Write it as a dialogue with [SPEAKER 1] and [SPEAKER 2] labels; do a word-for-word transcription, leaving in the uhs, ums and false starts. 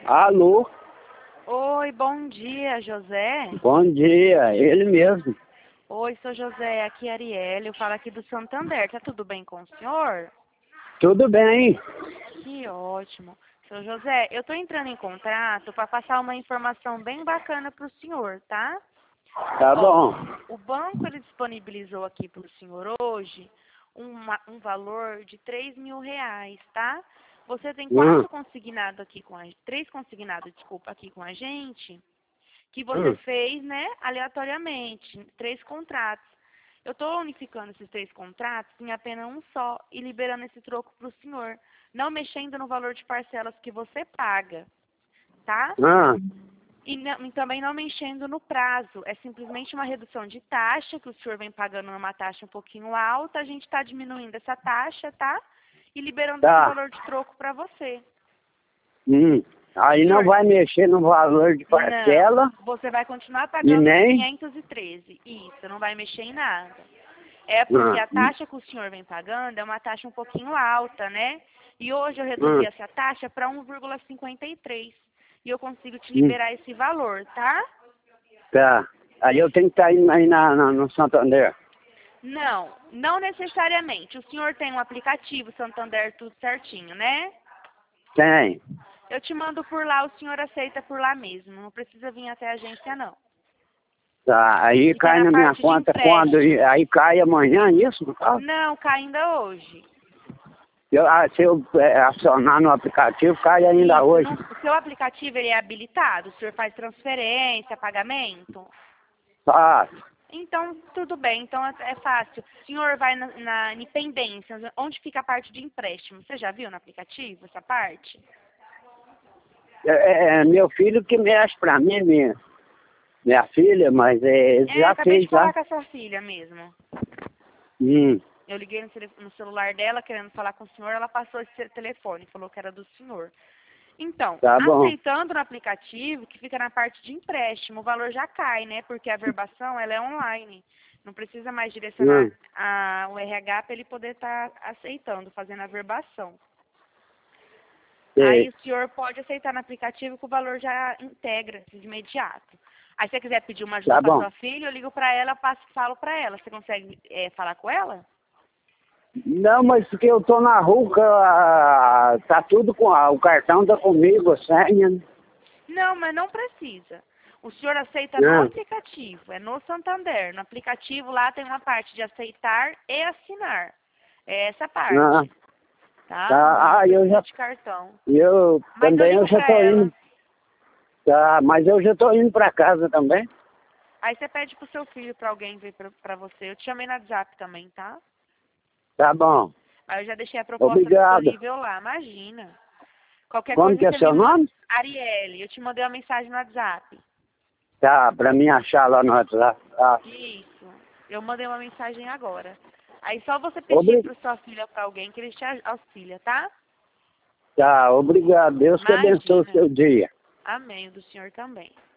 [SPEAKER 1] Alô?
[SPEAKER 2] Oi, bom dia, José.
[SPEAKER 1] Bom dia, ele mesmo.
[SPEAKER 2] Oi, sou José, aqui é Arielle, eu falo aqui do Santander. Tá tudo bem com o senhor?
[SPEAKER 1] Tudo bem?
[SPEAKER 2] Que ótimo. Seu José, eu tô entrando em contrato para passar uma informação bem bacana para o senhor, tá?
[SPEAKER 1] Tá
[SPEAKER 2] Ó,
[SPEAKER 1] bom.
[SPEAKER 2] o banco ele disponibilizou aqui para o senhor hoje uma, um valor de três mil reais, tá? Você tem
[SPEAKER 1] Hum,
[SPEAKER 2] quatro consignados aqui com a três consignados, desculpa, aqui com a gente, que você
[SPEAKER 1] hum.
[SPEAKER 2] fez, né, aleatoriamente, três contratos. Eu estou unificando esses três contratos em apenas um só e liberando esse troco para o senhor, não mexendo no valor de parcelas que você paga, tá?
[SPEAKER 1] Ah,
[SPEAKER 2] E, não- e também não mexendo no prazo, é simplesmente uma redução de taxa, que o senhor vem pagando numa taxa um pouquinho alta, a gente está diminuindo essa taxa, tá? E liberando esse
[SPEAKER 1] tá.
[SPEAKER 2] valor de troco para você.
[SPEAKER 1] Hum. Aí não
[SPEAKER 2] Senhor,
[SPEAKER 1] vai mexer no valor de
[SPEAKER 2] não,
[SPEAKER 1] parcela
[SPEAKER 2] você vai continuar
[SPEAKER 1] e
[SPEAKER 2] pagando os
[SPEAKER 1] nem...
[SPEAKER 2] quinhentos e treze. Isso, não vai mexer em nada. É porque
[SPEAKER 1] Ah,
[SPEAKER 2] a
[SPEAKER 1] hum,
[SPEAKER 2] taxa que o senhor vem pagando é uma taxa um pouquinho alta, né? E hoje eu reduzi
[SPEAKER 1] hum,
[SPEAKER 2] essa taxa para um vírgula cinquenta e três. E eu consigo te
[SPEAKER 1] hum.
[SPEAKER 2] liberar esse valor, tá?
[SPEAKER 1] Tá. Aí eu tenho que estar indo aí na, na- no Santander.
[SPEAKER 2] Não, não necessariamente. O senhor tem um aplicativo Santander tudo certinho, né?
[SPEAKER 1] Tem.
[SPEAKER 2] Eu te mando por lá, o senhor aceita por lá mesmo. Não precisa vir até a agência, não.
[SPEAKER 1] Tá. Aí
[SPEAKER 2] Fica
[SPEAKER 1] cai
[SPEAKER 2] na
[SPEAKER 1] na minha
[SPEAKER 2] parte de
[SPEAKER 1] conta quando...
[SPEAKER 2] empréstimo.
[SPEAKER 1] Aí cai amanhã isso, no caso?
[SPEAKER 2] Não, cai ainda hoje.
[SPEAKER 1] Eu, ah, se eu é, acionar no aplicativo, cai ainda
[SPEAKER 2] Isso,
[SPEAKER 1] hoje.
[SPEAKER 2] não, o seu aplicativo ele é habilitado? O senhor faz transferência, pagamento?
[SPEAKER 1] Tá.
[SPEAKER 2] Então, tudo bem, então é, é fácil. O senhor vai na, na em pendências, onde fica a parte de empréstimo? Você já viu no aplicativo essa parte?
[SPEAKER 1] É, é, é meu filho que mexe pra mim, minha, minha filha, mas é, ele
[SPEAKER 2] É,
[SPEAKER 1] já
[SPEAKER 2] acabei de
[SPEAKER 1] fez,
[SPEAKER 2] falar
[SPEAKER 1] já.
[SPEAKER 2] com a sua filha mesmo.
[SPEAKER 1] Hum,
[SPEAKER 2] Eu liguei no, tele- no celular dela querendo falar com o senhor, ela passou esse telefone, falou que era do senhor. Então,
[SPEAKER 1] tá bom.
[SPEAKER 2] aceitando no aplicativo, que fica na parte de empréstimo, o valor já cai, né? Porque a verbação, ela é online. Não precisa mais direcionar
[SPEAKER 1] Hum,
[SPEAKER 2] a, o R H para ele poder estar aceitando, fazendo a verbação. Aí
[SPEAKER 1] sei.
[SPEAKER 2] o senhor pode aceitar no aplicativo que o valor já integra de imediato. Aí se você quiser pedir uma ajuda
[SPEAKER 1] Tá
[SPEAKER 2] para
[SPEAKER 1] bom.
[SPEAKER 2] sua filha, eu ligo para ela, passo, falo para ela. Você consegue é, falar com ela?
[SPEAKER 1] Não, mas porque eu tô na rua, ah, tá tudo com... ah, o cartão tá comigo, a senha.
[SPEAKER 2] Não, mas não precisa. O senhor aceita no
[SPEAKER 1] Ah,
[SPEAKER 2] aplicativo, é no Santander. No aplicativo lá tem uma parte de aceitar e assinar. É essa
[SPEAKER 1] ah,
[SPEAKER 2] parte, tá? Não
[SPEAKER 1] tá. Ah, eu
[SPEAKER 2] precisa
[SPEAKER 1] já...
[SPEAKER 2] de cartão.
[SPEAKER 1] Eu
[SPEAKER 2] Mas eu
[SPEAKER 1] também eu
[SPEAKER 2] ligo
[SPEAKER 1] já
[SPEAKER 2] pra
[SPEAKER 1] tô
[SPEAKER 2] ela.
[SPEAKER 1] indo. Tá, mas eu já tô indo pra casa também.
[SPEAKER 2] Aí você pede pro seu filho, pra alguém vir pra, pra você. Eu te chamei no WhatsApp também, tá?
[SPEAKER 1] Tá bom.
[SPEAKER 2] Aí eu já deixei a proposta
[SPEAKER 1] Obrigado.
[SPEAKER 2] disponível lá, imagina. Qualquer
[SPEAKER 1] Como
[SPEAKER 2] coisa
[SPEAKER 1] que é
[SPEAKER 2] você me
[SPEAKER 1] seu
[SPEAKER 2] manda.
[SPEAKER 1] nome?
[SPEAKER 2] Arielle, eu te mandei uma mensagem no WhatsApp.
[SPEAKER 1] Tá, pra mim achar lá no WhatsApp. Tá.
[SPEAKER 2] Isso. Eu mandei uma mensagem agora. Aí só você pedir
[SPEAKER 1] Obri...
[SPEAKER 2] para sua filha ou para alguém que eles te auxilia, tá?
[SPEAKER 1] Tá, obrigado. Deus que abençoe o
[SPEAKER 2] Imagina.
[SPEAKER 1] seu dia.
[SPEAKER 2] Amém. O do senhor também.